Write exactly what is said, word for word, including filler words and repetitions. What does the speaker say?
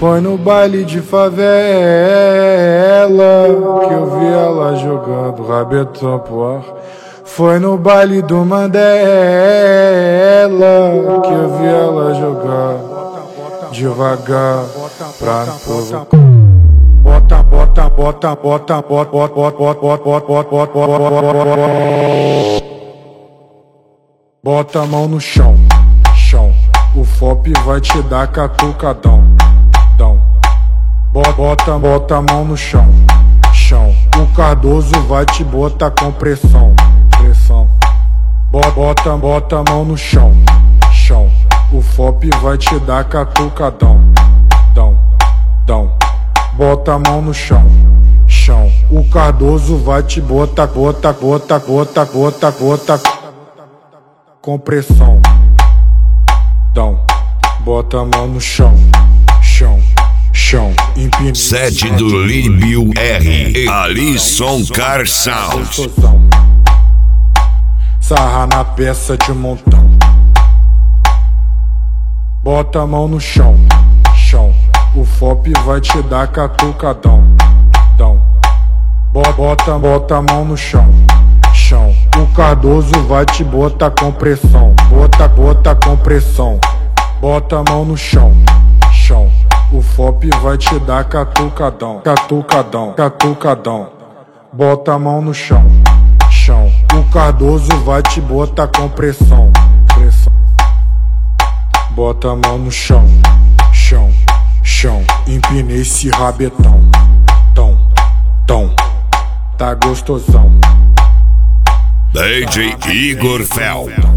Foi no baile de favela que eu vi ela jogando rabetão pro ar. Foi no baile do Mandela que eu vi ela jogar devagar pra no povo. Bota, bota, bota, bota, bota, bota, bota, bota, bota, bota, bota. Bota a mão no chão, chão. O F O P vai te dar catucadão, dão. Bota, bota a mão no chão, chão. O Cardoso vai te botar com pressão, pressão. Bota, bota a mão no chão, chão. O F O P vai te dar catucadão, dão, dão. Bota a mão no chão, chão. O Cardoso vai te botar, bota, bota, bota, bota, bota com pressão, dão. Bota a mão no chão, chão, chão. Empine. Sede do Líbio R. Alisson Car Sound. Sarra na peça de montão. Bota a mão no chão, chão. O F O P vai te dar catucadão, dão. Bota, bota a mão no chão, chão. O Cardoso vai te botar com pressão, bota, bota com pressão. Bota a mão no chão, chão. O F O P vai te dar catucadão, catucadão, catucadão. Bota a mão no chão, chão. O Cardoso vai te botar com pressão, pressão. Bota a mão no chão, chão, chão. Empinei esse rabetão, tão, tão. Tá gostosão. D J Igor Fel.